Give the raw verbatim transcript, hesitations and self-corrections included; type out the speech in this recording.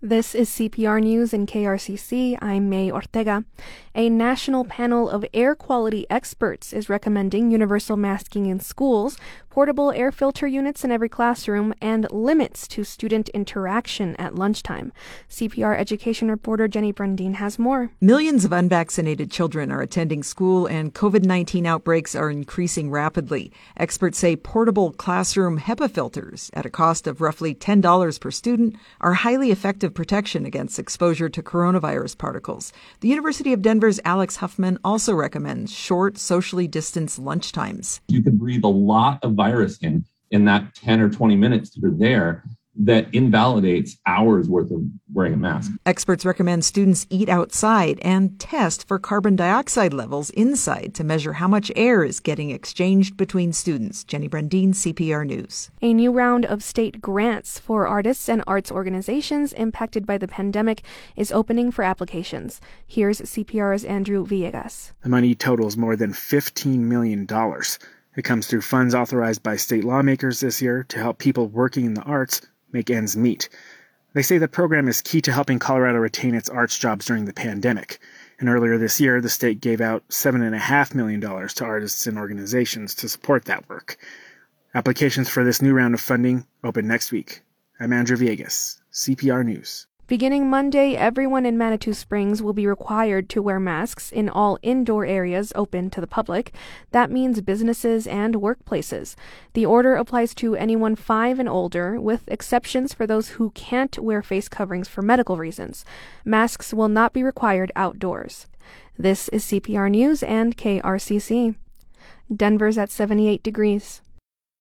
This is C P R News in K R C C. I'm May Ortega. A national panel of air quality experts is recommending universal masking in schools, portable air filter units in every classroom, and limits to student interaction at lunchtime. C P R education reporter Jenny Brundin has more. Millions of unvaccinated children are attending school, and COVID nineteen outbreaks are increasing rapidly. Experts say portable classroom HEPA filters, at a cost of roughly ten dollars per student, are highly effective protection against exposure to coronavirus particles. The University of Denver's Alex Huffman also recommends short, socially distanced lunchtimes. You can breathe a lot of virus in in that ten or twenty minutes that you're there that invalidates hours worth of wearing a mask. Experts recommend students eat outside and test for carbon dioxide levels inside to measure how much air is getting exchanged between students. Jenny Brundin, C P R News. A new round of state grants for artists and arts organizations impacted by the pandemic is opening for applications. Here's C P R's Andrew Villegas. The money totals more than fifteen million dollars. It comes through funds authorized by state lawmakers this year to help people working in the arts make ends meet. They say the program is key to helping Colorado retain its arts jobs during the pandemic. And earlier this year, the state gave out seven point five million dollars to artists and organizations to support that work. Applications for this new round of funding open next week. I'm Andrew Villegas, C P R News. Beginning Monday, everyone in Manitou Springs will be required to wear masks in all indoor areas open to the public. That means businesses and workplaces. The order applies to anyone five and older, with exceptions for those who can't wear face coverings for medical reasons. Masks will not be required outdoors. This is C P R News and K R C C. Denver's at seventy-eight degrees.